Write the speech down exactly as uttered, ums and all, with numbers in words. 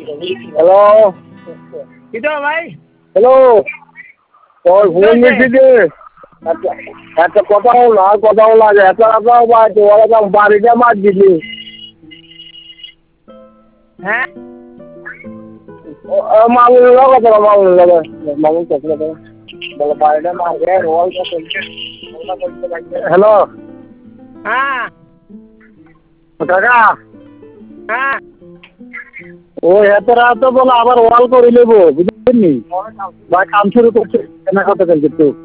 hello কিটা ভাই hello তোর ফোন দিচ্ছি যে একটা একটা কথা হলো আর কথা হলো আগে একটা কথাও পাইতো ওরা তো বাড়িতে মাছ দিলি হ্যাঁ মামুনের কথা মামুনের কথা মামুন কথা বলো বাড়িতে মাছ দেয় রোল হ্যালো হ্যাঁ কাকা হ্যাঁ ওই এত রাত বলে আবার ওয়াল করে নেবো বুঝলি বা কাম শুরু করছে কেনা কথা কিন্তু